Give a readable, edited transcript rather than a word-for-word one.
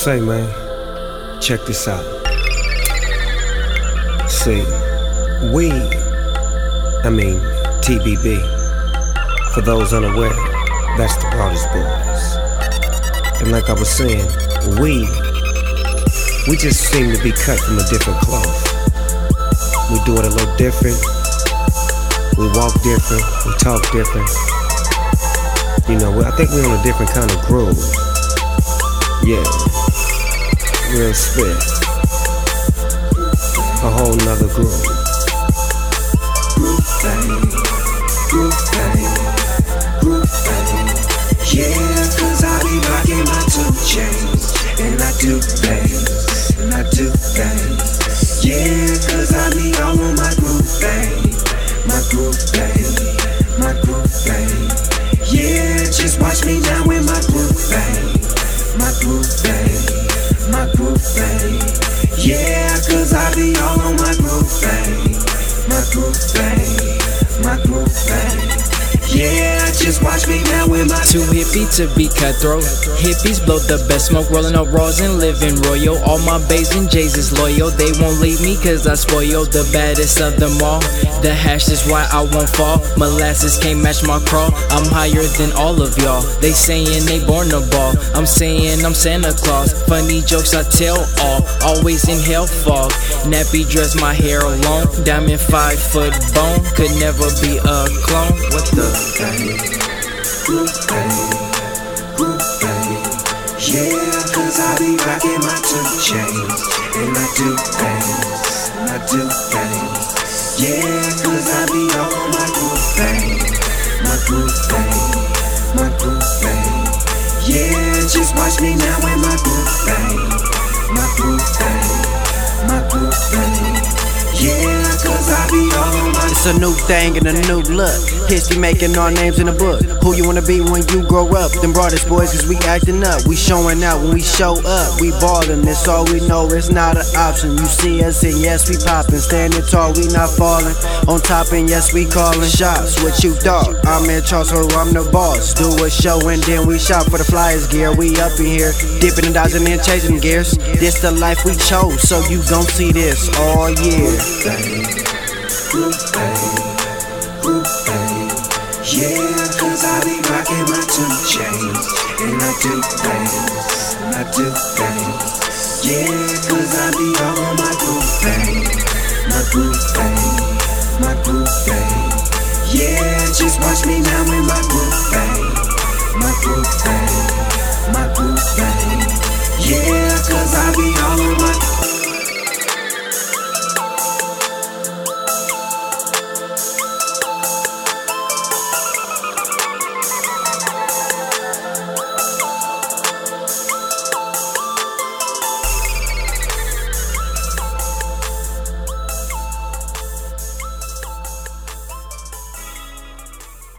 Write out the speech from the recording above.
say, man, check this out. See, TBB, for those unaware, that's the Brothers Boys. And like I was saying, we just seem to be cut from a different cloth. We do it a little different, we walk different, we talk different. You know, I think we're on a different kind of groove. Yeah, real spit. A whole nother groove. Groove thing, groove thing, groove thing. Yeah, cause I be rocking my 2 chains. And I do things, and I do things. Yeah, cause I be all on my groove thing. My groove thing, my groove thing. Yeah, just watch me now with my groove thing. My groove thing, my groove thing. Yeah, cause I be all on my groove thing. My groove thing, my groove thing. Yeah, just watch me now with my Too hippie to be cutthroat. Hippies blow the best smoke, rolling up raws and living royal. All my bays and J's is loyal. They won't leave me cause I spoil the baddest of them all. The hash is why I won't fall. Molasses can't match my crawl. I'm higher than all of y'all. They saying they born to ball. I'm saying I'm Santa Claus. Funny jokes I tell all. Always in hell fog. Nappy dress, my hair long. Diamond 5 foot bone. Could never be a clone. What the? Groove thing, groove thing. Yeah, cause I be rocking my 2 chains. And I do things, and I do things. Yeah, cause I be all on my groove thing. My groove thing, my groove thing. Yeah, just watch me now with my groove thing. My groove thing, my groove thing. Yeah, cause I be all on my. It's a new thing and a new look. History making our names in the book. Who you wanna be when you grow up? Them Brothers Boys, cause we acting up. We showing out when we show up. We ballin', that's all we know, it's not an option. You see us and yes, we poppin'. Standing tall, we not falling. On top and yes, we callin' shots. What you thought? I'm in charge, so I'm the boss. Do a show and then we shop for the Flyers gear. We up in here, dipping and dodging and chasing gears. This the life we chose, so you gon' see this all year. Groove thing, groove thing. Yeah, cause I be rocking my 2 chains. And I do things, and I do things. Yeah, cause I be all on my groove thing. My groove thing, my groove thing. Yeah, just watch me now with my groove thing. My groove